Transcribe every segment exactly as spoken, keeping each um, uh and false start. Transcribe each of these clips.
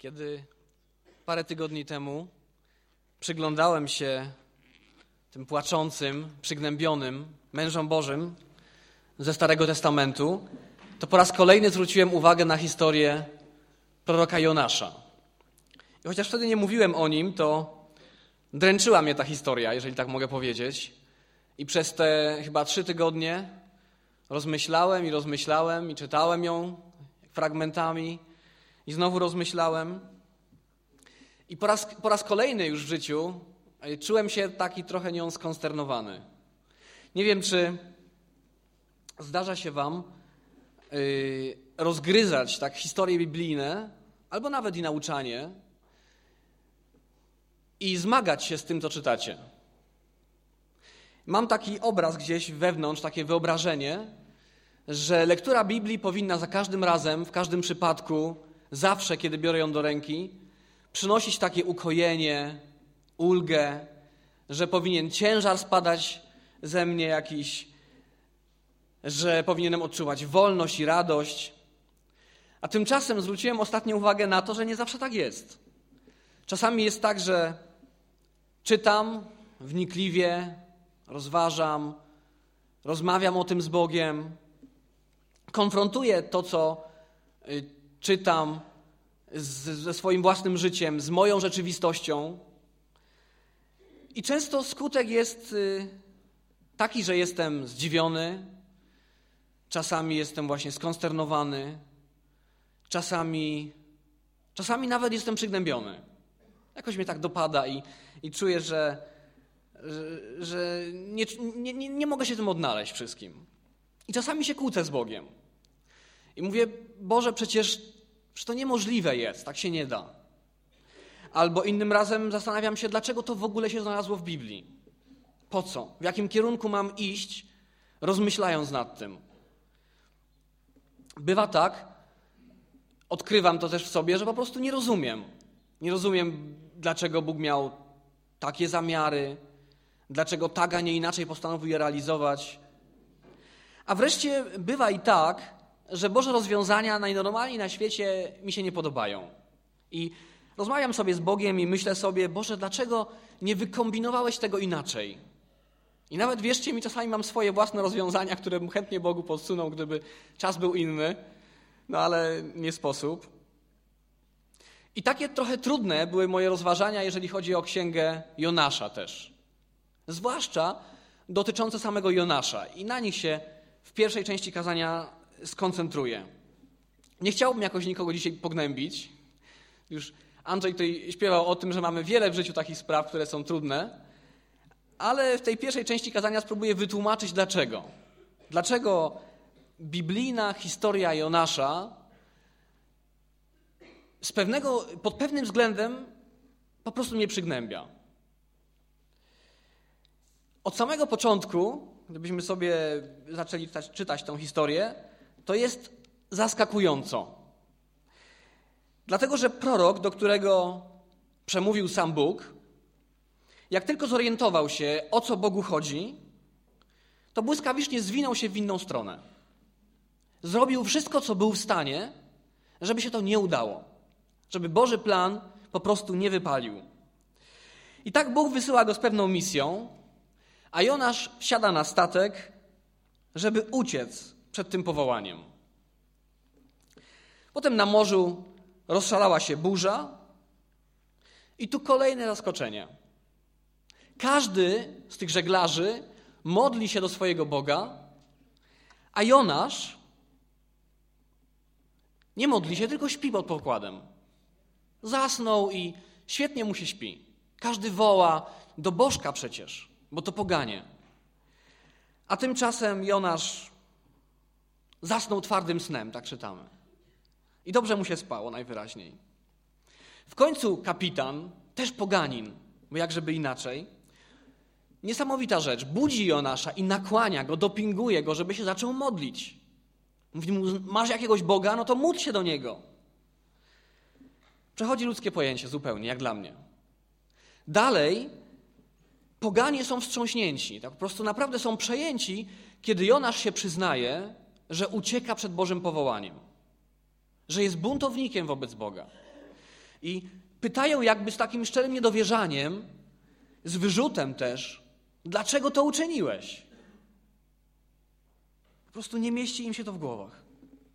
Kiedy parę tygodni temu przyglądałem się tym płaczącym, przygnębionym mężom Bożym ze Starego Testamentu, to po raz kolejny zwróciłem uwagę na historię proroka Jonasza. I chociaż wtedy nie mówiłem o nim, to dręczyła mnie ta historia, jeżeli tak mogę powiedzieć. I przez te chyba trzy tygodnie rozmyślałem i rozmyślałem i czytałem ją fragmentami i znowu rozmyślałem. I po raz, po raz kolejny już w życiu czułem się taki trochę nią skonsternowany. Nie wiem, czy zdarza się wam yy, rozgryzać tak historie biblijne, albo nawet i nauczanie i zmagać się z tym, co czytacie. Mam taki obraz gdzieś wewnątrz, takie wyobrażenie, że lektura Biblii powinna za każdym razem, w każdym przypadku, zawsze, kiedy biorę ją do ręki, przynosić takie ukojenie, ulgę, że powinien ciężar spadać ze mnie jakiś, że powinienem odczuwać wolność i radość. A tymczasem zwróciłem ostatnio uwagę na to, że nie zawsze tak jest. Czasami jest tak, że czytam wnikliwie, rozważam, rozmawiam o tym z Bogiem, konfrontuję to, co czytam z, ze swoim własnym życiem, z moją rzeczywistością. I często skutek jest taki, że jestem zdziwiony, czasami jestem właśnie skonsternowany, czasami, czasami nawet jestem przygnębiony. Jakoś mnie tak dopada i, i czuję, że, że, że nie, nie, nie, nie mogę się tym odnaleźć wszystkim. I czasami się kłócę z Bogiem. I mówię, Boże, przecież, przecież to niemożliwe jest, tak się nie da. Albo innym razem zastanawiam się, dlaczego to w ogóle się znalazło w Biblii. Po co? W jakim kierunku mam iść, rozmyślając nad tym. Bywa tak, odkrywam to też w sobie, że po prostu nie rozumiem. Nie rozumiem, dlaczego Bóg miał takie zamiary, dlaczego tak, a nie inaczej postanowił je realizować. A wreszcie bywa i tak, że Boże rozwiązania najnormalniej na świecie mi się nie podobają. I rozmawiam sobie z Bogiem i myślę sobie, Boże, dlaczego nie wykombinowałeś tego inaczej? I nawet wierzcie mi, czasami mam swoje własne rozwiązania, które bym chętnie Bogu podsunął, gdyby czas był inny, no ale nie sposób. I takie trochę trudne były moje rozważania, jeżeli chodzi o księgę Jonasza też. Zwłaszcza dotyczące samego Jonasza. I na nich się w pierwszej części kazania skoncentruję. Nie chciałbym jakoś nikogo dzisiaj pognębić. Już Andrzej tutaj śpiewał o tym, że mamy wiele w życiu takich spraw, które są trudne, ale w tej pierwszej części kazania spróbuję wytłumaczyć dlaczego. Dlaczego biblijna historia Jonasza z pewnego, pod pewnym względem po prostu mnie przygnębia. Od samego początku, gdybyśmy sobie zaczęli czytać, czytać tę historię, to jest zaskakująco. Dlatego, że prorok, do którego przemówił sam Bóg, jak tylko zorientował się, o co Bogu chodzi, to błyskawicznie zwinął się w inną stronę. Zrobił wszystko, co był w stanie, żeby się to nie udało. Żeby Boży plan po prostu nie wypalił. I tak Bóg wysyła go z pewną misją, a Jonasz wsiada na statek, żeby uciec przed tym powołaniem. Potem na morzu rozszalała się burza i tu kolejne zaskoczenie. Każdy z tych żeglarzy modli się do swojego Boga, a Jonasz nie modli się, tylko śpi pod pokładem. Zasnął i świetnie mu się śpi. Każdy woła do bożka przecież, bo to poganie. A tymczasem Jonasz zasnął twardym snem, tak czytamy. I dobrze mu się spało najwyraźniej. W końcu kapitan, też poganin, bo jakżeby inaczej, niesamowita rzecz, budzi Jonasza i nakłania go, dopinguje go, żeby się zaczął modlić. Mówi mu, masz jakiegoś Boga, no to módl się do Niego. Przechodzi ludzkie pojęcie zupełnie, jak dla mnie. Dalej, poganie są wstrząśnięci, tak po prostu naprawdę są przejęci, kiedy Jonasz się przyznaje, że ucieka przed Bożym powołaniem. Że jest buntownikiem wobec Boga. I pytają jakby z takim szczerym niedowierzaniem, z wyrzutem też, dlaczego to uczyniłeś? Po prostu nie mieści im się to w głowach.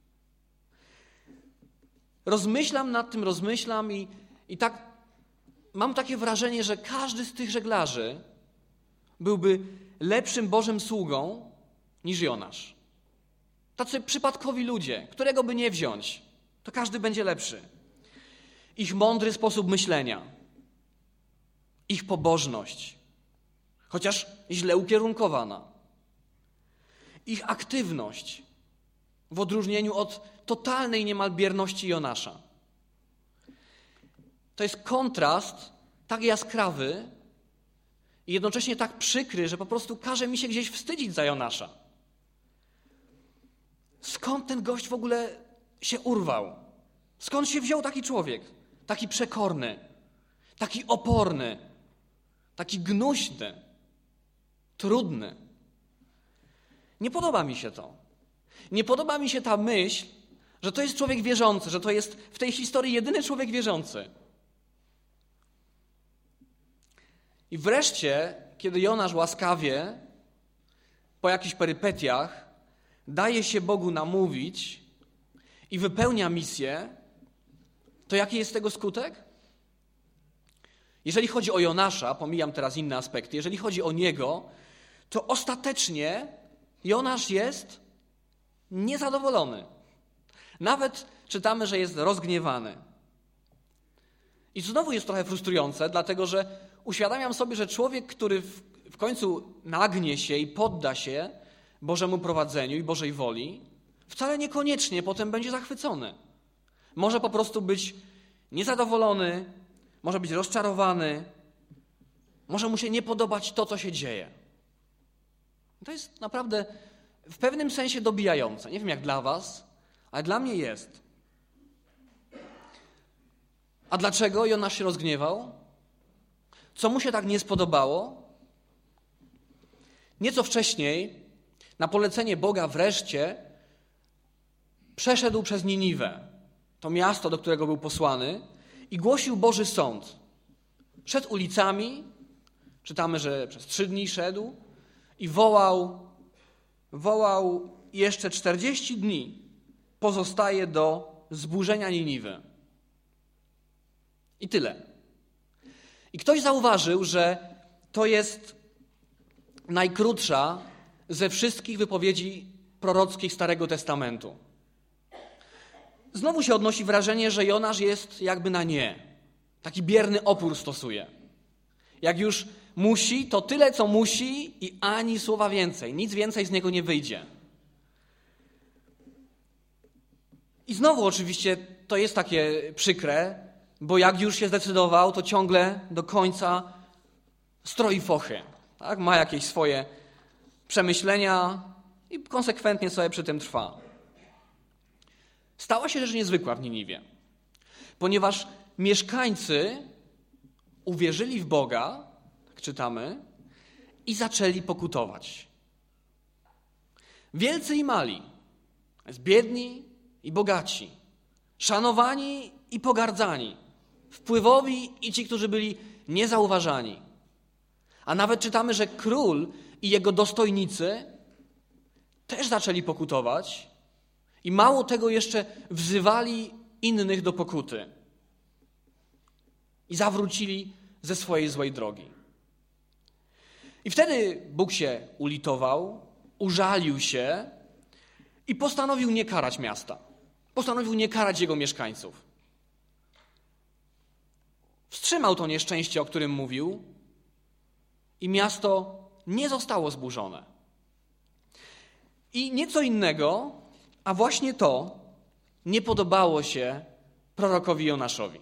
Rozmyślam nad tym, rozmyślam i, i tak mam takie wrażenie, że każdy z tych żeglarzy byłby lepszym Bożym sługą niż Jonasz. Tacy przypadkowi ludzie, którego by nie wziąć, to każdy będzie lepszy. Ich mądry sposób myślenia, ich pobożność, chociaż źle ukierunkowana, ich aktywność w odróżnieniu od totalnej niemal bierności Jonasza. To jest kontrast tak jaskrawy i jednocześnie tak przykry, że po prostu każe mi się gdzieś wstydzić za Jonasza. Skąd ten gość w ogóle się urwał? Skąd się wziął taki człowiek? Taki przekorny, taki oporny, taki gnuśny, trudny. Nie podoba mi się to. Nie podoba mi się ta myśl, że to jest człowiek wierzący, że to jest w tej historii jedyny człowiek wierzący. I wreszcie, kiedy Jonasz łaskawie, po jakichś perypetiach, daje się Bogu namówić i wypełnia misję, to jaki jest tego skutek? Jeżeli chodzi o Jonasza, pomijam teraz inne aspekty, jeżeli chodzi o niego, to ostatecznie Jonasz jest niezadowolony. Nawet czytamy, że jest rozgniewany. I znowu jest trochę frustrujące, dlatego że uświadamiam sobie, że człowiek, który w, w końcu nagnie się i podda się Bożemu prowadzeniu i Bożej woli, wcale niekoniecznie potem będzie zachwycony. Może po prostu być niezadowolony, może być rozczarowany, może mu się nie podobać to, co się dzieje. To jest naprawdę w pewnym sensie dobijające. Nie wiem jak dla was, ale dla mnie jest. A dlaczego Jonasz się rozgniewał? Co mu się tak nie spodobało? Nieco wcześniej, na polecenie Boga wreszcie, przeszedł przez Niniwę, to miasto, do którego był posłany, i głosił Boży sąd. Szedł ulicami, czytamy, że przez trzy dni szedł i wołał, wołał jeszcze czterdzieści dni pozostaje do zburzenia Niniwy. I tyle. I ktoś zauważył, że to jest najkrótsza ze wszystkich wypowiedzi prorockich Starego Testamentu. Znowu się odnosi wrażenie, że Jonasz jest jakby na nie. Taki bierny opór stosuje. Jak już musi, to tyle, co musi i ani słowa więcej. Nic więcej z niego nie wyjdzie. I znowu oczywiście to jest takie przykre, bo jak już się zdecydował, to ciągle do końca stroi fochy. Tak? Ma jakieś swoje przemyślenia i konsekwentnie sobie przy tym trwa. Stała się rzecz niezwykła w Niniwie, ponieważ mieszkańcy uwierzyli w Boga, tak czytamy, i zaczęli pokutować. Wielcy i mali, biedni i bogaci, szanowani i pogardzani, wpływowi i ci, którzy byli niezauważani. A nawet czytamy, że król i jego dostojnicy też zaczęli pokutować i mało tego jeszcze wzywali innych do pokuty i zawrócili ze swojej złej drogi. I wtedy Bóg się ulitował, użalił się i postanowił nie karać miasta. Postanowił nie karać jego mieszkańców. Wstrzymał to nieszczęście, o którym mówił, i miasto nie zostało zburzone. I nieco innego, a właśnie to nie podobało się prorokowi Jonaszowi.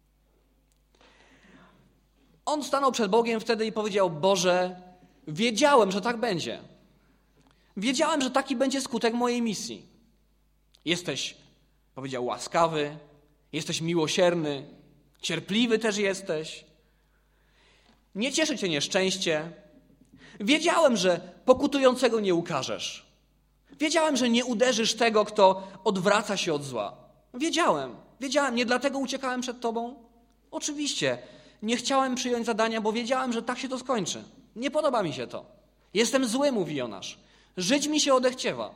On stanął przed Bogiem wtedy i powiedział: Boże, wiedziałem, że tak będzie. Wiedziałem, że taki będzie skutek mojej misji. Jesteś, powiedział, łaskawy, jesteś miłosierny, cierpliwy też jesteś. Nie cieszy cię nieszczęście. Wiedziałem, że pokutującego nie ukarzesz. Wiedziałem, że nie uderzysz tego, kto odwraca się od zła. Wiedziałem, wiedziałem, nie dlatego uciekałem przed tobą. Oczywiście, nie chciałem przyjąć zadania, bo wiedziałem, że tak się to skończy. Nie podoba mi się to. Jestem zły, mówi Jonasz. Żyć mi się odechciewa.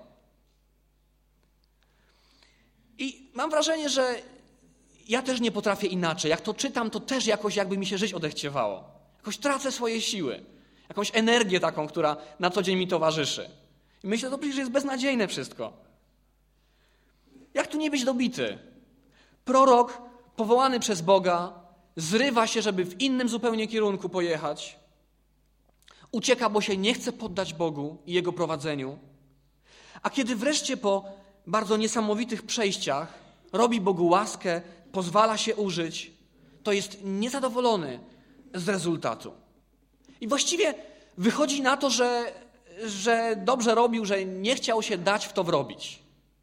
I mam wrażenie, że ja też nie potrafię inaczej. Jak to czytam, to też jakoś jakby mi się żyć odechciewało. Jakoś tracę swoje siły. Jakąś energię taką, która na co dzień mi towarzyszy. I myślę, to przecież jest beznadziejne wszystko. Jak tu nie być dobity? Prorok powołany przez Boga zrywa się, żeby w innym zupełnie kierunku pojechać. Ucieka, bo się nie chce poddać Bogu i Jego prowadzeniu. A kiedy wreszcie po bardzo niesamowitych przejściach robi Bogu łaskę, pozwala się użyć, to jest niezadowolony z rezultatu. I właściwie wychodzi na to, że, że dobrze robił, że nie chciał się dać w to wrobić.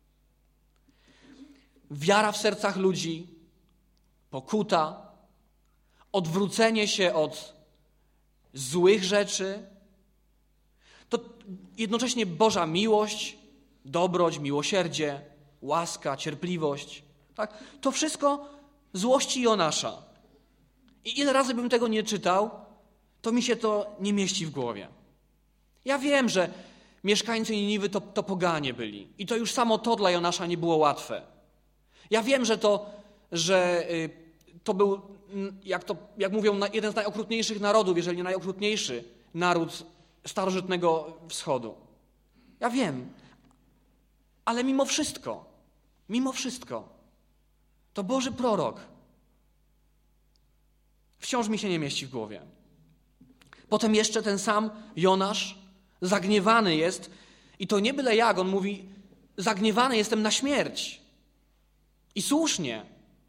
Wiara w sercach ludzi, pokuta, odwrócenie się od złych rzeczy, to jednocześnie Boża miłość, dobroć, miłosierdzie, łaska, cierpliwość. Tak? To wszystko złości Jonasza. I ile razy bym tego nie czytał, to mi się to nie mieści w głowie. Ja wiem, że mieszkańcy Niniwy to, to poganie byli. I to już samo to dla Jonasza nie było łatwe. Ja wiem, że to, że y, to był, jak, to, jak mówią, jeden z najokrutniejszych narodów, jeżeli nie najokrutniejszy naród starożytnego wschodu. Ja wiem. Ale mimo wszystko, mimo wszystko, to Boży prorok wciąż mi się nie mieści w głowie. Potem jeszcze ten sam Jonasz zagniewany jest i to nie byle jak, on mówi, zagniewany jestem na śmierć. I słusznie,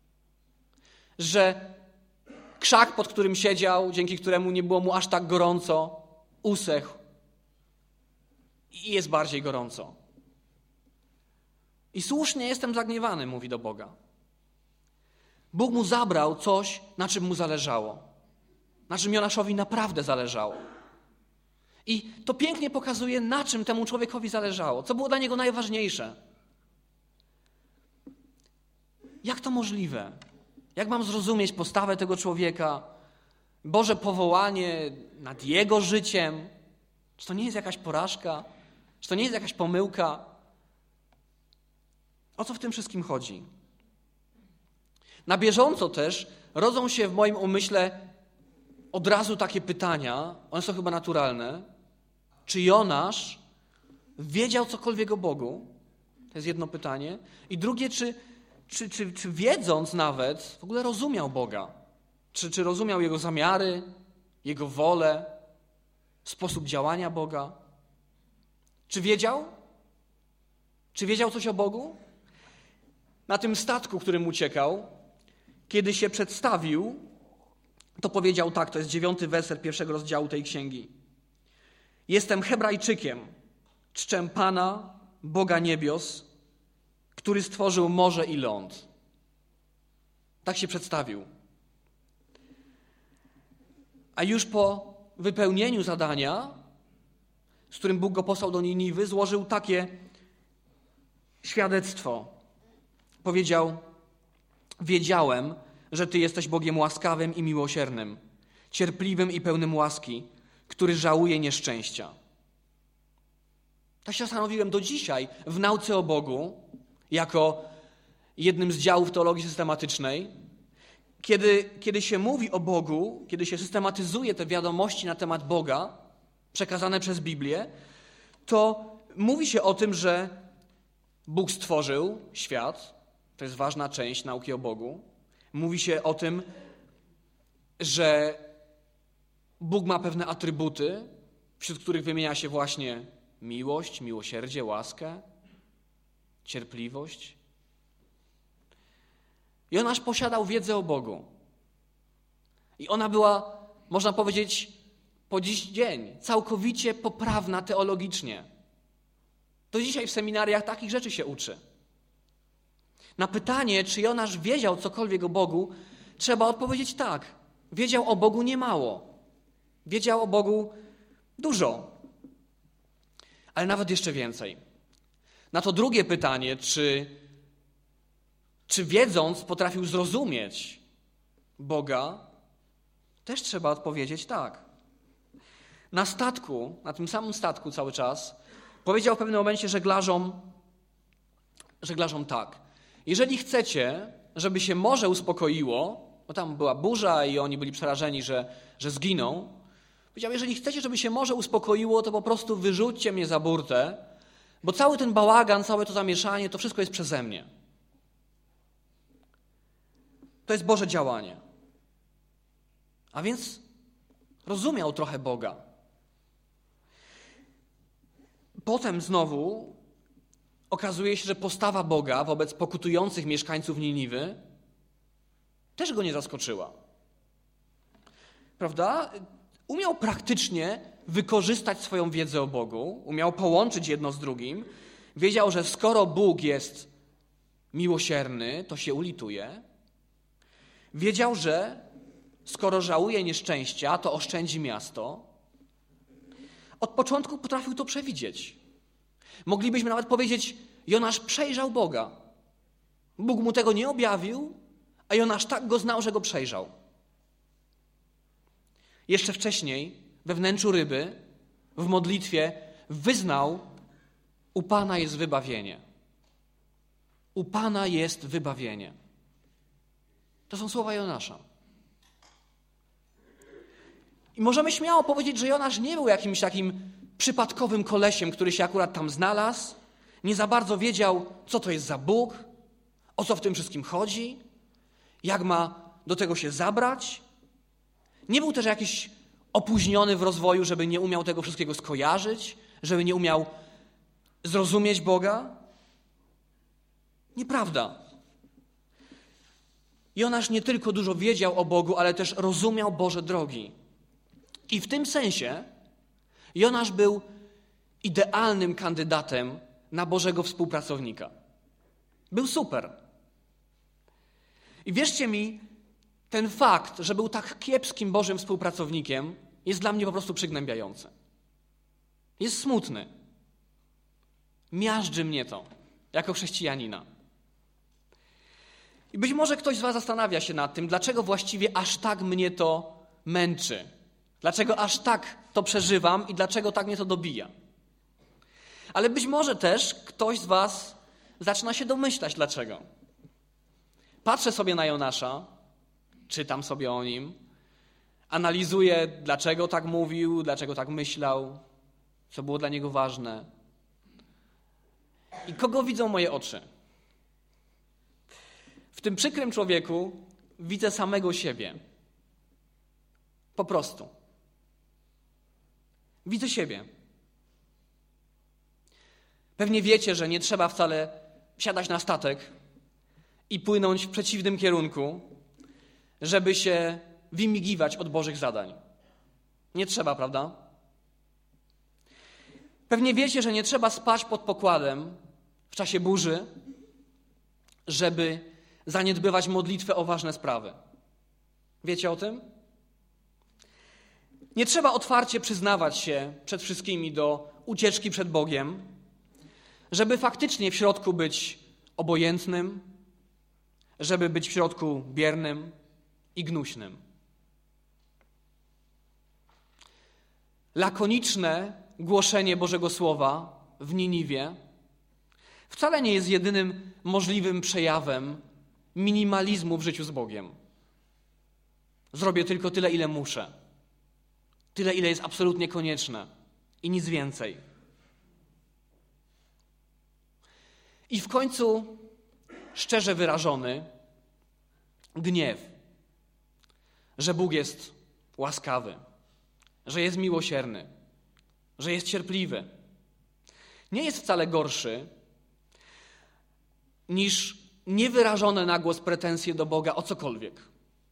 że krzak, pod którym siedział, dzięki któremu nie było mu aż tak gorąco, usechł i jest bardziej gorąco. I słusznie jestem zagniewany, mówi do Boga. Bóg mu zabrał coś, na czym mu zależało. Na czym Jonaszowi naprawdę zależało. I to pięknie pokazuje, na czym temu człowiekowi zależało. Co było dla niego najważniejsze. Jak to możliwe? Jak mam zrozumieć postawę tego człowieka? Boże powołanie nad jego życiem? Czy to nie jest jakaś porażka? Czy to nie jest jakaś pomyłka? O co w tym wszystkim chodzi? Na bieżąco też rodzą się w moim umyśle od razu takie pytania, one są chyba naturalne. Czy Jonasz wiedział cokolwiek o Bogu? To jest jedno pytanie. I drugie, czy, czy, czy, czy wiedząc nawet, w ogóle rozumiał Boga? Czy, czy rozumiał Jego zamiary, Jego wolę, sposób działania Boga? Czy wiedział? Czy wiedział coś o Bogu? Na tym statku, którym uciekał, kiedy się przedstawił, to powiedział tak, to jest dziewiąty werset pierwszego rozdziału tej księgi. Jestem Hebrajczykiem, czczę Pana, Boga niebios, który stworzył morze i ląd. Tak się przedstawił. A już po wypełnieniu zadania, z którym Bóg go posłał do Niniwy, złożył takie świadectwo. Powiedział, wiedziałem, że Ty jesteś Bogiem łaskawym i miłosiernym, cierpliwym i pełnym łaski, który żałuje nieszczęścia. Tak się zastanowiłem do dzisiaj w nauce o Bogu, jako jednym z działów teologii systematycznej, kiedy, kiedy się mówi o Bogu, kiedy się systematyzuje te wiadomości na temat Boga, przekazane przez Biblię, to mówi się o tym, że Bóg stworzył świat, to jest ważna część nauki o Bogu. Mówi się o tym, że Bóg ma pewne atrybuty, wśród których wymienia się właśnie miłość, miłosierdzie, łaskę, cierpliwość. Jonasz posiadał wiedzę o Bogu. I ona była, można powiedzieć, po dziś dzień całkowicie poprawna teologicznie. Do dzisiaj w seminariach takich rzeczy się uczy. Na pytanie, czy Jonasz wiedział cokolwiek o Bogu, trzeba odpowiedzieć tak. Wiedział o Bogu niemało. Wiedział o Bogu dużo. Ale nawet jeszcze więcej. Na to drugie pytanie, czy, czy wiedząc potrafił zrozumieć Boga, też trzeba odpowiedzieć tak. Na statku, na tym samym statku cały czas, powiedział w pewnym momencie żeglarzom, żeglarzom tak. Jeżeli chcecie, żeby się morze uspokoiło, bo tam była burza i oni byli przerażeni, że, że zginą, powiedział, jeżeli chcecie, żeby się morze uspokoiło, to po prostu wyrzućcie mnie za burtę, bo cały ten bałagan, całe to zamieszanie, to wszystko jest przeze mnie. To jest Boże działanie. A więc rozumiał trochę Boga. Potem znowu okazuje się, że postawa Boga wobec pokutujących mieszkańców Niniwy też go nie zaskoczyła. Prawda? Umiał praktycznie wykorzystać swoją wiedzę o Bogu, umiał połączyć jedno z drugim. Wiedział, że skoro Bóg jest miłosierny, to się ulituje. Wiedział, że skoro żałuje nieszczęścia, to oszczędzi miasto. Od początku potrafił to przewidzieć. Moglibyśmy nawet powiedzieć, Jonasz przejrzał Boga. Bóg mu tego nie objawił, a Jonasz tak go znał, że go przejrzał. Jeszcze wcześniej, we wnętrzu ryby, w modlitwie wyznał, u Pana jest wybawienie. U Pana jest wybawienie. To są słowa Jonasza. I możemy śmiało powiedzieć, że Jonasz nie był jakimś takim przypadkowym kolesiem, który się akurat tam znalazł, nie za bardzo wiedział, co to jest za Bóg, o co w tym wszystkim chodzi, jak ma do tego się zabrać. Nie był też jakiś opóźniony w rozwoju, żeby nie umiał tego wszystkiego skojarzyć, żeby nie umiał zrozumieć Boga. Nieprawda. Jonasz nie tylko dużo wiedział o Bogu, ale też rozumiał Boże drogi. I w tym sensie Jonasz był idealnym kandydatem na Bożego współpracownika. Był super. I wierzcie mi, ten fakt, że był tak kiepskim Bożym współpracownikiem, jest dla mnie po prostu przygnębiający. Jest smutny. Miażdży mnie to, jako chrześcijanina. I być może ktoś z was zastanawia się nad tym, dlaczego właściwie aż tak mnie to męczy. Dlaczego aż tak to przeżywam i dlaczego tak mnie to dobija. Ale być może też ktoś z was zaczyna się domyślać dlaczego. Patrzę sobie na Jonasza, czytam sobie o nim, analizuję, dlaczego tak mówił, dlaczego tak myślał, co było dla niego ważne. I kogo widzą moje oczy? W tym przykrym człowieku widzę samego siebie. Po prostu. Widzę siebie. Pewnie wiecie, że nie trzeba wcale wsiadać na statek i płynąć w przeciwnym kierunku, żeby się wymigiwać od Bożych zadań. Nie trzeba, prawda? Pewnie wiecie, że nie trzeba spać pod pokładem w czasie burzy, żeby zaniedbywać modlitwę o ważne sprawy. Wiecie o tym? Nie trzeba otwarcie przyznawać się przed wszystkimi do ucieczki przed Bogiem, żeby faktycznie w środku być obojętnym, żeby być w środku biernym i gnuśnym. Lakoniczne głoszenie Bożego Słowa w Niniwie wcale nie jest jedynym możliwym przejawem minimalizmu w życiu z Bogiem. Zrobię tylko tyle, ile muszę. Tyle, ile jest absolutnie konieczne. I nic więcej. I w końcu szczerze wyrażony gniew, że Bóg jest łaskawy, że jest miłosierny, że jest cierpliwy. Nie jest wcale gorszy niż niewyrażone na głos pretensje do Boga o cokolwiek.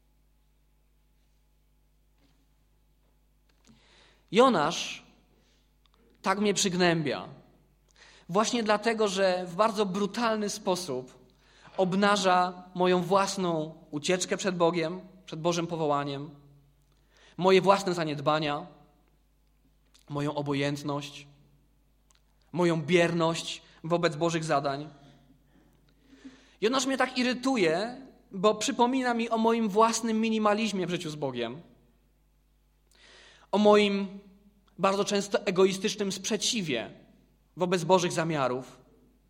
Jonasz tak mnie przygnębia właśnie dlatego, że w bardzo brutalny sposób obnaża moją własną ucieczkę przed Bogiem, przed Bożym powołaniem, moje własne zaniedbania, moją obojętność, moją bierność wobec Bożych zadań. Jonasz mnie tak irytuje, bo przypomina mi o moim własnym minimalizmie w życiu z Bogiem, o moim bardzo często egoistycznym sprzeciwie wobec Bożych zamiarów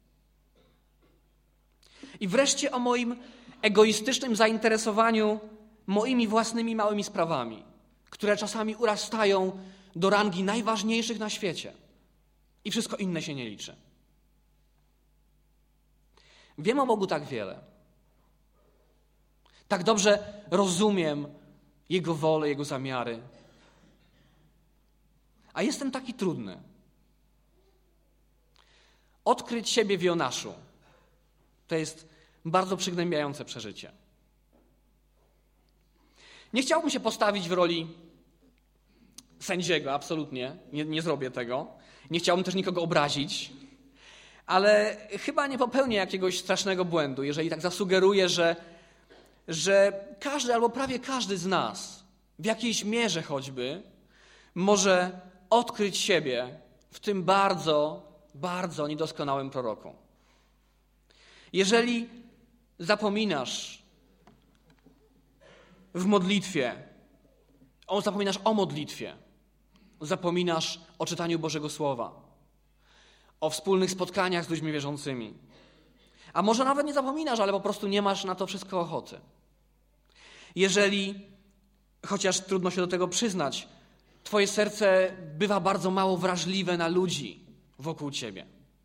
i wreszcie o moim egoistycznym zainteresowaniu moimi własnymi małymi sprawami, które czasami urastają do rangi najważniejszych na świecie i wszystko inne się nie liczy. Wiem o Bogu tak wiele. Tak dobrze rozumiem Jego wolę, Jego zamiary. A jestem taki trudny. Odkryć siebie w Jonaszu to jest bardzo przygnębiające przeżycie. Nie chciałbym się postawić w roli sędziego, absolutnie. Nie, nie zrobię tego. Nie chciałbym też nikogo obrazić. Ale chyba nie popełnię jakiegoś strasznego błędu, jeżeli tak zasugeruję, że, że każdy albo prawie każdy z nas w jakiejś mierze choćby może odkryć siebie w tym bardzo, bardzo niedoskonałym proroku. Jeżeli zapominasz w modlitwie, o, zapominasz o modlitwie, zapominasz o czytaniu Bożego Słowa, o wspólnych spotkaniach z ludźmi wierzącymi. A może nawet nie zapominasz, ale po prostu nie masz na to wszystko ochoty. Jeżeli, chociaż trudno się do tego przyznać, twoje serce bywa bardzo mało wrażliwe na ludzi wokół ciebie.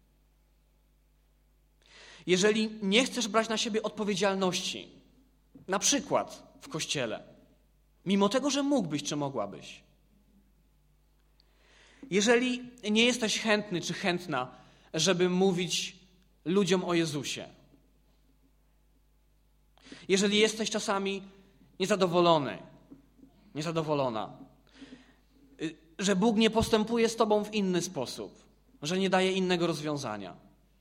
Jeżeli nie chcesz brać na siebie odpowiedzialności, na przykład w kościele, mimo tego, że mógłbyś czy mogłabyś. Jeżeli nie jesteś chętny czy chętna, żeby mówić ludziom o Jezusie. Jeżeli jesteś czasami niezadowolony, niezadowolona, że Bóg nie postępuje z tobą w inny sposób, że nie daje innego rozwiązania.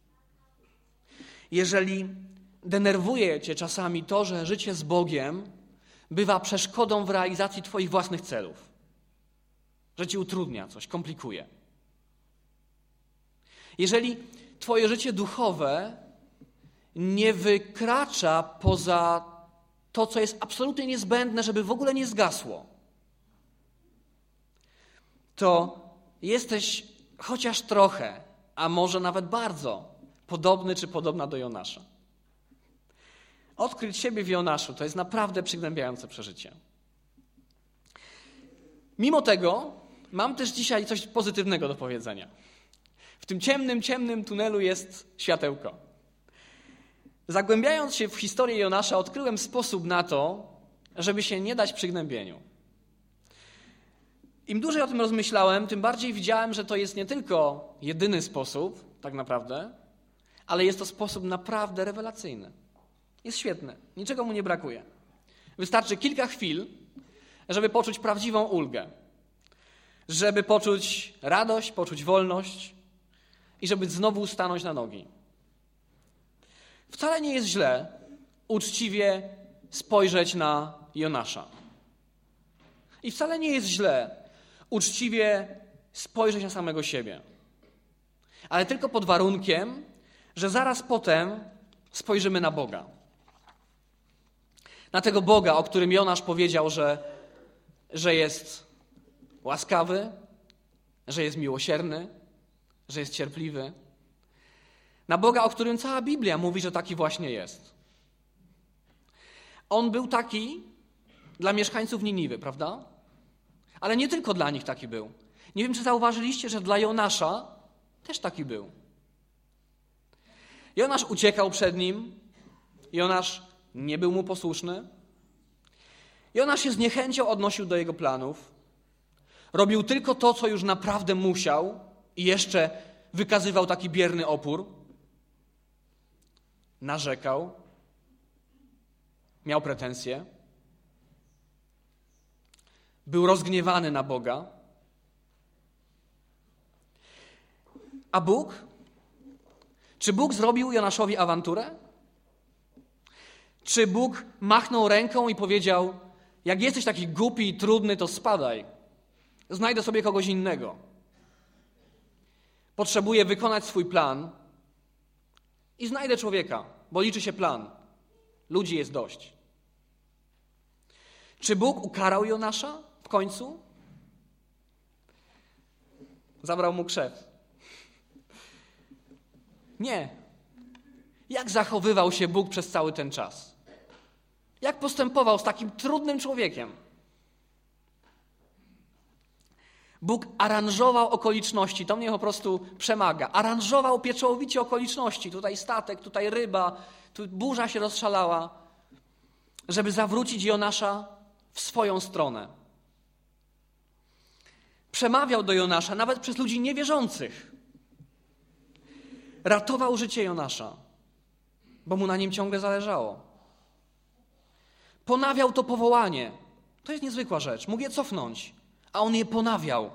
Jeżeli denerwuje cię czasami to, że życie z Bogiem bywa przeszkodą w realizacji twoich własnych celów, że ci utrudnia coś, komplikuje. Jeżeli twoje życie duchowe nie wykracza poza to, co jest absolutnie niezbędne, żeby w ogóle nie zgasło, to jesteś chociaż trochę, a może nawet bardzo podobny czy podobna do Jonasza. Odkryć siebie w Jonaszu to jest naprawdę przygnębiające przeżycie. Mimo tego mam też dzisiaj coś pozytywnego do powiedzenia. W tym ciemnym, ciemnym tunelu jest światełko. Zagłębiając się w historię Jonasza, odkryłem sposób na to, żeby się nie dać przygnębieniu. Im dłużej o tym rozmyślałem, tym bardziej widziałem, że to jest nie tylko jedyny sposób, tak naprawdę, ale jest to sposób naprawdę rewelacyjny. Jest świetny, niczego mu nie brakuje. Wystarczy kilka chwil, żeby poczuć prawdziwą ulgę, żeby poczuć radość, poczuć wolność i żeby znowu stanąć na nogi. Wcale nie jest źle uczciwie spojrzeć na Jonasza. I wcale nie jest źle uczciwie spojrzeć na samego siebie. Ale tylko pod warunkiem, że zaraz potem spojrzymy na Boga. Na tego Boga, o którym Jonasz powiedział, że, że jest łaskawy, że jest miłosierny, że jest cierpliwy. Na Boga, o którym cała Biblia mówi, że taki właśnie jest. On był taki dla mieszkańców Niniwy, prawda? Ale nie tylko dla nich taki był. Nie wiem, czy zauważyliście, że dla Jonasza też taki był. Jonasz uciekał przed nim. Jonasz nie był mu posłuszny. Jonasz się z niechęcią odnosił do jego planów. Robił tylko to, co już naprawdę musiał i jeszcze wykazywał taki bierny opór. Narzekał. Miał pretensje. Był rozgniewany na Boga. A Bóg? Czy Bóg zrobił Jonaszowi awanturę? Czy Bóg machnął ręką i powiedział: jak jesteś taki głupi i trudny, to spadaj. Znajdę sobie kogoś innego. Potrzebuję wykonać swój plan i znajdę człowieka, bo liczy się plan. Ludzi jest dość. Czy Bóg ukarał Jonasza w końcu? Zabrał mu krzew. Nie. Jak zachowywał się Bóg przez cały ten czas? Jak postępował z takim trudnym człowiekiem? Bóg aranżował okoliczności, to mnie po prostu przemaga. Aranżował pieczołowicie okoliczności. Tutaj statek, tutaj ryba, tu burza się rozszalała, żeby zawrócić Jonasza w swoją stronę. Przemawiał do Jonasza nawet przez ludzi niewierzących. Ratował życie Jonasza, bo mu na nim ciągle zależało. Ponawiał to powołanie. To jest niezwykła rzecz. Mógł je cofnąć, a on je ponawiał.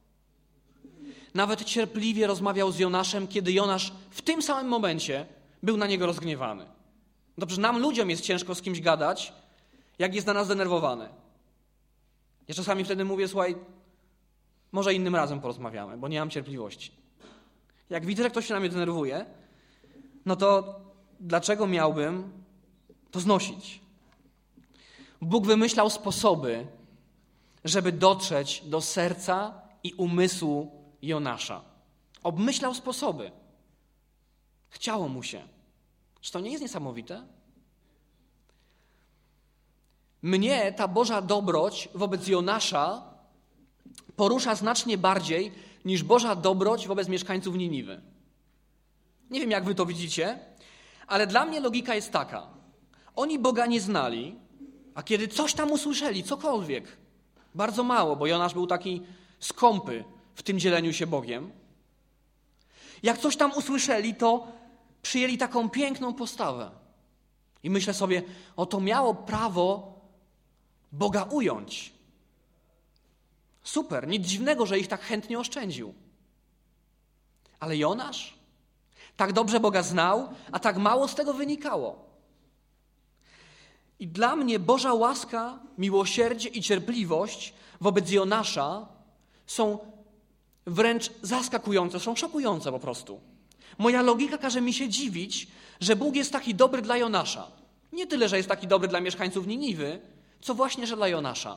Nawet cierpliwie rozmawiał z Jonaszem, kiedy Jonasz w tym samym momencie był na niego rozgniewany. Dobrze, nam ludziom jest ciężko z kimś gadać, jak jest na nas zdenerwowany. Ja czasami wtedy mówię, słuchaj, może innym razem porozmawiamy, bo nie mam cierpliwości. Jak widzę, że ktoś się na mnie denerwuje, no to dlaczego miałbym to znosić? Bóg wymyślał sposoby, żeby dotrzeć do serca i umysłu Jonasza. Obmyślał sposoby. Chciało mu się. Czy to nie jest niesamowite? Mnie ta Boża dobroć wobec Jonasza porusza znacznie bardziej niż Boża dobroć wobec mieszkańców Niniwy. Nie wiem, jak wy to widzicie, ale dla mnie logika jest taka. Oni Boga nie znali, a kiedy coś tam usłyszeli, cokolwiek, bardzo mało, bo Jonasz był taki skąpy w tym dzieleniu się Bogiem. Jak coś tam usłyszeli, to przyjęli taką piękną postawę. I myślę sobie, oto miało prawo Boga ująć. Super, nic dziwnego, że ich tak chętnie oszczędził. Ale Jonasz tak dobrze Boga znał, a tak mało z tego wynikało. I dla mnie Boża łaska, miłosierdzie i cierpliwość wobec Jonasza są wręcz zaskakujące, są szokujące po prostu. Moja logika każe mi się dziwić, że Bóg jest taki dobry dla Jonasza. Nie tyle, że jest taki dobry dla mieszkańców Niniwy, co właśnie, że dla Jonasza.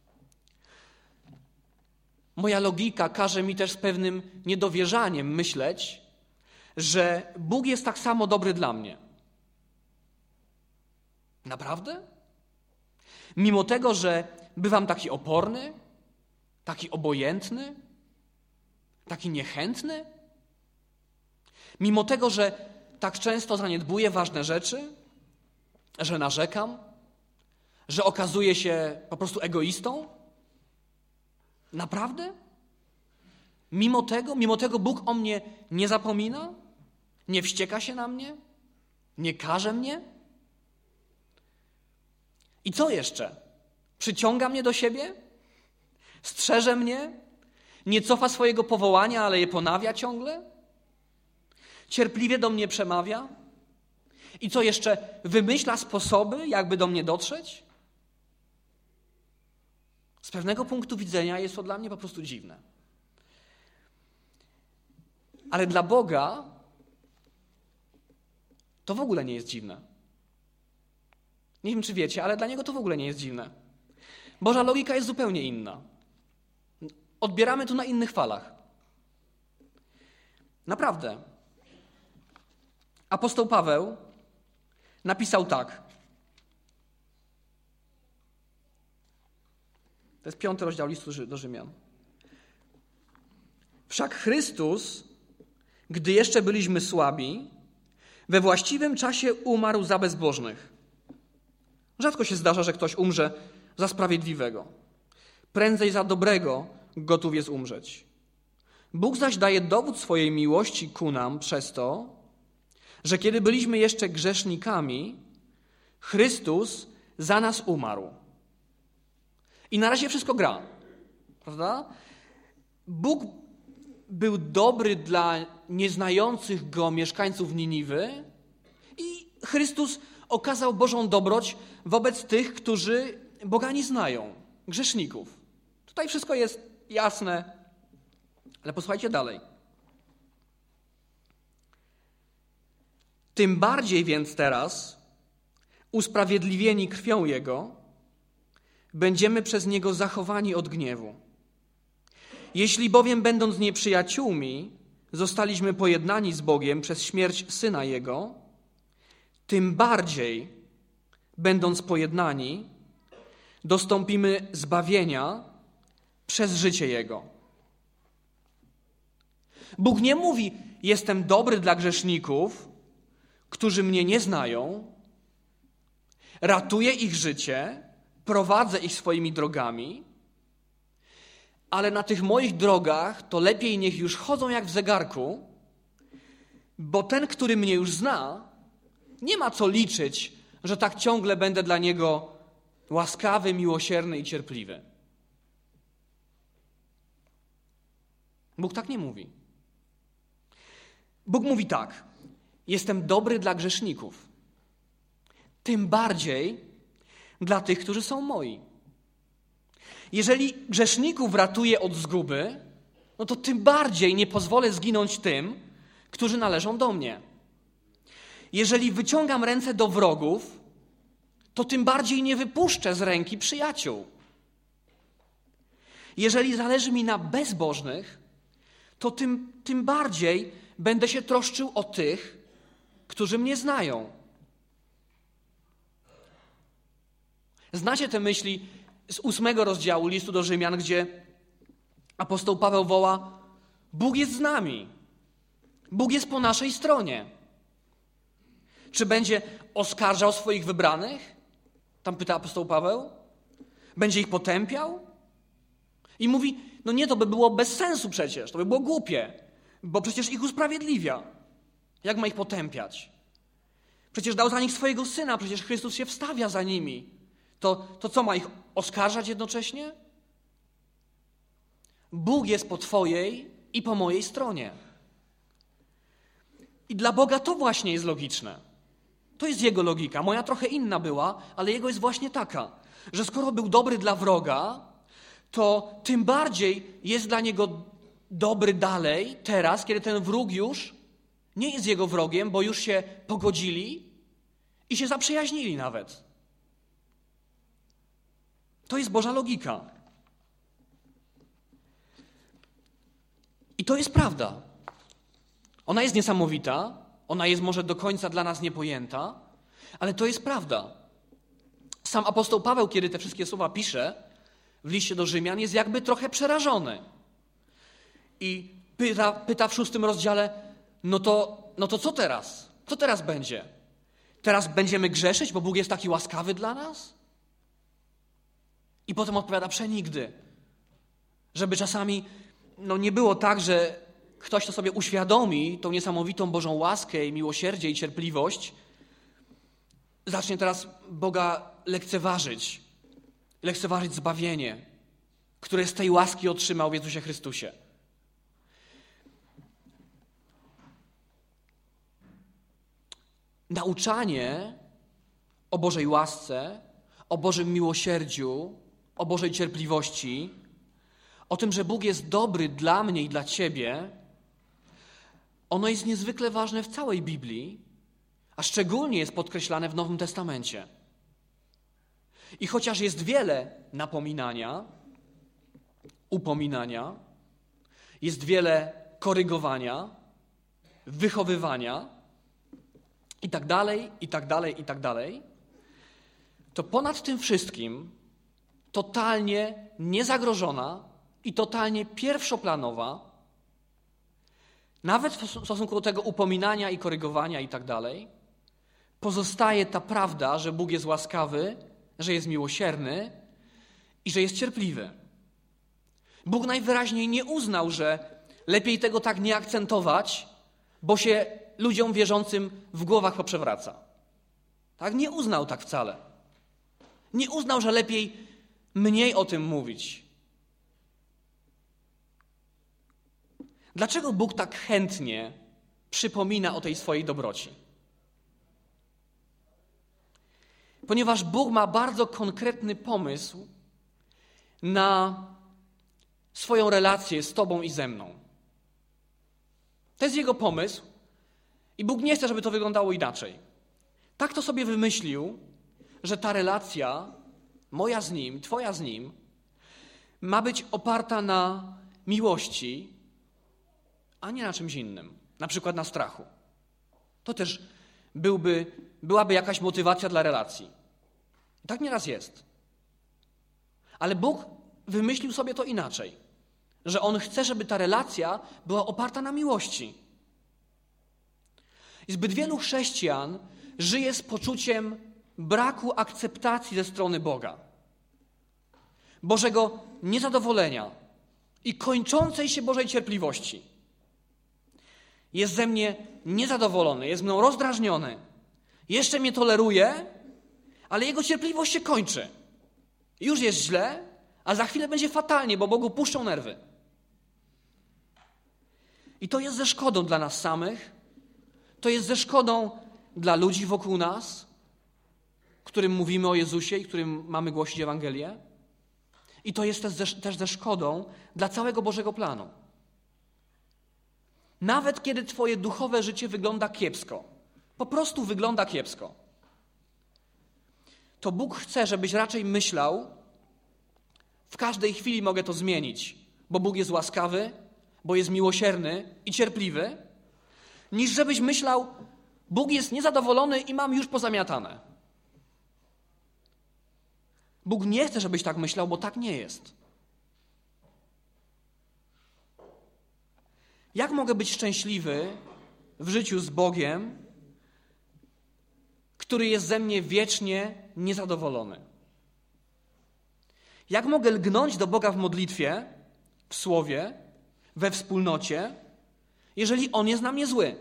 Moja logika każe mi też z pewnym niedowierzaniem myśleć, że Bóg jest tak samo dobry dla mnie. Naprawdę? Mimo tego, że bywam taki oporny, taki obojętny, taki niechętny? Mimo tego, że tak często zaniedbuję ważne rzeczy, że narzekam, że okazuję się po prostu egoistą? Naprawdę? Mimo tego, mimo tego Bóg o mnie nie zapomina? Nie wścieka się na mnie? Nie karze mnie? I co jeszcze? Przyciąga mnie do siebie? Strzeże mnie? Nie cofa swojego powołania, ale je ponawia ciągle? Cierpliwie do mnie przemawia? I co jeszcze? Wymyśla sposoby, jakby do mnie dotrzeć? Z pewnego punktu widzenia jest to dla mnie po prostu dziwne. Ale dla Boga to w ogóle nie jest dziwne. Nie wiem, czy wiecie, ale dla Niego to w ogóle nie jest dziwne. Boża logika jest zupełnie inna. Odbieramy to na innych falach. Naprawdę. Apostoł Paweł napisał tak. To jest piąty rozdział listu do Rzymian. Wszak Chrystus, gdy jeszcze byliśmy słabi, we właściwym czasie umarł za bezbożnych. Rzadko się zdarza, że ktoś umrze za sprawiedliwego. Prędzej za dobrego gotów jest umrzeć. Bóg zaś daje dowód swojej miłości ku nam przez to, że kiedy byliśmy jeszcze grzesznikami, Chrystus za nas umarł. I na razie wszystko gra, prawda? Bóg był dobry dla nieznających Go mieszkańców Niniwy i Chrystus okazał Bożą dobroć wobec tych, którzy Boga nie znają, grzeszników. Tutaj wszystko jest jasne, ale posłuchajcie dalej. Tym bardziej więc teraz usprawiedliwieni krwią Jego, będziemy przez Niego zachowani od gniewu. Jeśli bowiem, będąc nieprzyjaciółmi, zostaliśmy pojednani z Bogiem przez śmierć Syna Jego, tym bardziej, będąc pojednani, dostąpimy zbawienia przez życie Jego. Bóg nie mówi, jestem dobry dla grzeszników, którzy mnie nie znają, ratuję ich życie, prowadzę ich swoimi drogami, ale na tych moich drogach to lepiej niech już chodzą jak w zegarku, bo ten, który mnie już zna, nie ma co liczyć, że tak ciągle będę dla niego łaskawy, miłosierny i cierpliwy. Bóg tak nie mówi. Bóg mówi tak, jestem dobry dla grzeszników, tym bardziej dla tych, którzy są moi. Jeżeli grzeszników ratuję od zguby, no to tym bardziej nie pozwolę zginąć tym, którzy należą do mnie. Jeżeli wyciągam ręce do wrogów, to tym bardziej nie wypuszczę z ręki przyjaciół. Jeżeli zależy mi na bezbożnych, to tym, tym bardziej będę się troszczył o tych, którzy mnie znają. Znacie te myśli z ósmego rozdziału listu do Rzymian, gdzie apostoł Paweł woła: Bóg jest z nami. Bóg jest po naszej stronie. Czy będzie oskarżał swoich wybranych? Tam pyta apostoł Paweł. Będzie ich potępiał? I mówi, no nie, to by było bez sensu przecież, to by było głupie, bo przecież ich usprawiedliwia. Jak ma ich potępiać? Przecież dał za nich swojego Syna, przecież Chrystus się wstawia za nimi. To, to co, ma ich oskarżać jednocześnie? Bóg jest po twojej i po mojej stronie. I dla Boga to właśnie jest logiczne. To jest Jego logika. Moja trochę inna była, ale Jego jest właśnie taka, że skoro był dobry dla wroga, to tym bardziej jest dla Niego dobry dalej, teraz, kiedy ten wróg już nie jest Jego wrogiem, bo już się pogodzili i się zaprzyjaźnili nawet. To jest Boża logika. I to jest prawda. Ona jest niesamowita, ona jest może do końca dla nas niepojęta, ale to jest prawda. Sam apostoł Paweł, kiedy te wszystkie słowa pisze w liście do Rzymian, jest jakby trochę przerażony. I pyta, pyta w szóstym rozdziale, no to, no to co teraz? Co teraz będzie? Teraz będziemy grzeszyć, bo Bóg jest taki łaskawy dla nas? I potem odpowiada, przenigdy. Żeby czasami no, nie było tak, że ktoś to sobie uświadomi, tą niesamowitą Bożą łaskę i miłosierdzie i cierpliwość, zacznie teraz Boga lekceważyć. Lekceważyć zbawienie, które z tej łaski otrzymał w Jezusie Chrystusie. Nauczanie o Bożej łasce, o Bożym miłosierdziu, o Bożej cierpliwości, o tym, że Bóg jest dobry dla mnie i dla ciebie, ono jest niezwykle ważne w całej Biblii, a szczególnie jest podkreślane w Nowym Testamencie. I chociaż jest wiele napominania, upominania, jest wiele korygowania, wychowywania i tak dalej, i tak dalej, i tak dalej, to ponad tym wszystkim totalnie niezagrożona i totalnie pierwszoplanowa, nawet w stosunku do tego upominania i korygowania i tak dalej, pozostaje ta prawda, że Bóg jest łaskawy, że jest miłosierny i że jest cierpliwy. Bóg najwyraźniej nie uznał, że lepiej tego tak nie akcentować, bo się ludziom wierzącym w głowach poprzewraca. Tak? Nie uznał tak wcale. Nie uznał, że lepiej mniej o tym mówić. Dlaczego Bóg tak chętnie przypomina o tej swojej dobroci? Ponieważ Bóg ma bardzo konkretny pomysł na swoją relację z tobą i ze mną. To jest Jego pomysł i Bóg nie chce, żeby to wyglądało inaczej. Tak to sobie wymyślił, że ta relacja, moja z Nim, Twoja z Nim, ma być oparta na miłości, a nie na czymś innym, na przykład na strachu. To też byłby, byłaby jakaś motywacja dla relacji. I tak nieraz jest. Ale Bóg wymyślił sobie to inaczej, że On chce, żeby ta relacja była oparta na miłości. I zbyt wielu chrześcijan żyje z poczuciem braku akceptacji ze strony Boga, Bożego niezadowolenia i kończącej się Bożej cierpliwości. Jest ze mnie niezadowolony, jest mną rozdrażniony, jeszcze mnie toleruje, ale Jego cierpliwość się kończy. Już jest źle, a za chwilę będzie fatalnie, bo Bogu puszczą nerwy. I to jest ze szkodą dla nas samych, to jest ze szkodą dla ludzi wokół nas, którym mówimy o Jezusie i którym mamy głosić Ewangelię. I to jest też ze, też ze szkodą dla całego Bożego planu. Nawet kiedy twoje duchowe życie wygląda kiepsko, po prostu wygląda kiepsko, to Bóg chce, żebyś raczej myślał, w każdej chwili mogę to zmienić, bo Bóg jest łaskawy, bo jest miłosierny i cierpliwy, niż żebyś myślał, Bóg jest niezadowolony i mam już pozamiatane. Bóg nie chce, żebyś tak myślał, bo tak nie jest. Jak mogę być szczęśliwy w życiu z Bogiem, który jest ze mnie wiecznie niezadowolony? Jak mogę lgnąć do Boga w modlitwie, w słowie, we wspólnocie, jeżeli On jest na mnie zły?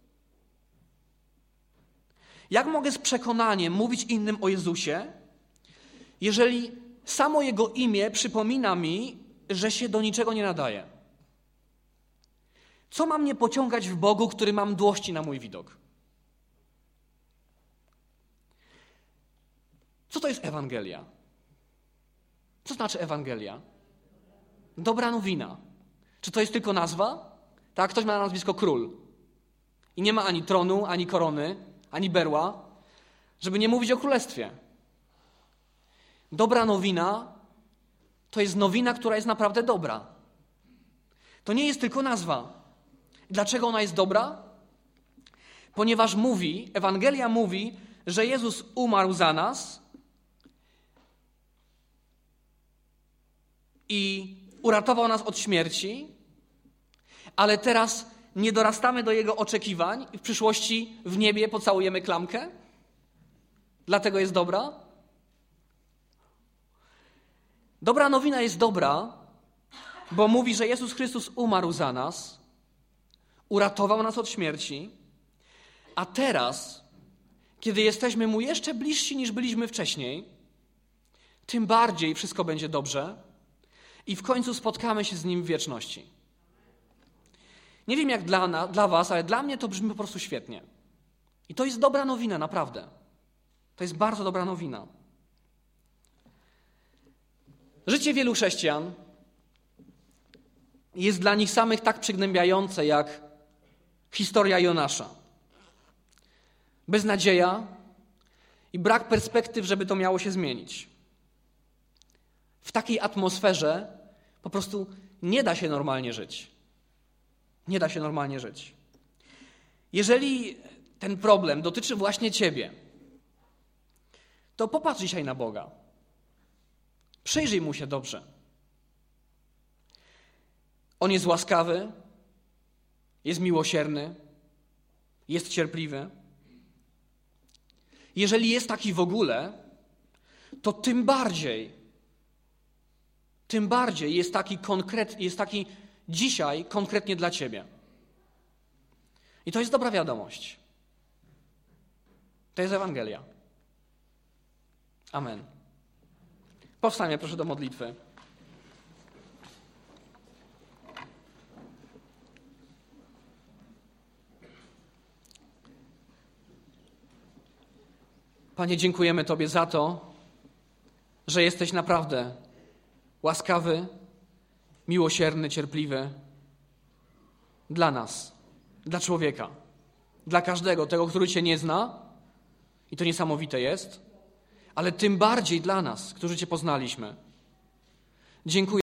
Jak mogę z przekonaniem mówić innym o Jezusie, jeżeli samo Jego imię przypomina mi, że się do niczego nie nadaje? Co ma mnie pociągać w Bogu, który ma mdłości na mój widok? Co to jest Ewangelia? Co znaczy Ewangelia? Dobra nowina. Czy to jest tylko nazwa? Tak, ktoś ma na nazwisko Król. I nie ma ani tronu, ani korony, ani berła, żeby nie mówić o królestwie. Dobra nowina to jest nowina, która jest naprawdę dobra. To nie jest tylko nazwa. Dlaczego ona jest dobra? Ponieważ mówi, Ewangelia mówi, że Jezus umarł za nas i uratował nas od śmierci, ale teraz nie dorastamy do Jego oczekiwań i w przyszłości w niebie pocałujemy klamkę? Dlatego jest dobra? Dobra nowina jest dobra, bo mówi, że Jezus Chrystus umarł za nas, uratował nas od śmierci, a teraz, kiedy jesteśmy Mu jeszcze bliżsi niż byliśmy wcześniej, tym bardziej wszystko będzie dobrze i w końcu spotkamy się z Nim w wieczności. Nie wiem jak dla, na, dla was, ale dla mnie to brzmi po prostu świetnie. I to jest dobra nowina, naprawdę. To jest bardzo dobra nowina. Życie wielu chrześcijan jest dla nich samych tak przygnębiające jak historia Jonasza. Beznadzieja i brak perspektyw, żeby to miało się zmienić. W takiej atmosferze po prostu nie da się normalnie żyć. Nie da się normalnie żyć. Jeżeli ten problem dotyczy właśnie ciebie, to popatrz dzisiaj na Boga. Przyjrzyj Mu się dobrze. On jest łaskawy, jest miłosierny, jest cierpliwy. Jeżeli jest taki w ogóle, to tym bardziej, tym bardziej jest taki konkretny, jest taki dzisiaj konkretnie dla ciebie. I to jest dobra wiadomość. To jest Ewangelia. Amen. Powstańmy proszę do modlitwy. Panie, dziękujemy Tobie za to, że jesteś naprawdę łaskawy, miłosierny, cierpliwy dla nas, dla człowieka, dla każdego, tego, który Cię nie zna, i to niesamowite jest, ale tym bardziej dla nas, którzy Cię poznaliśmy. Dziękuję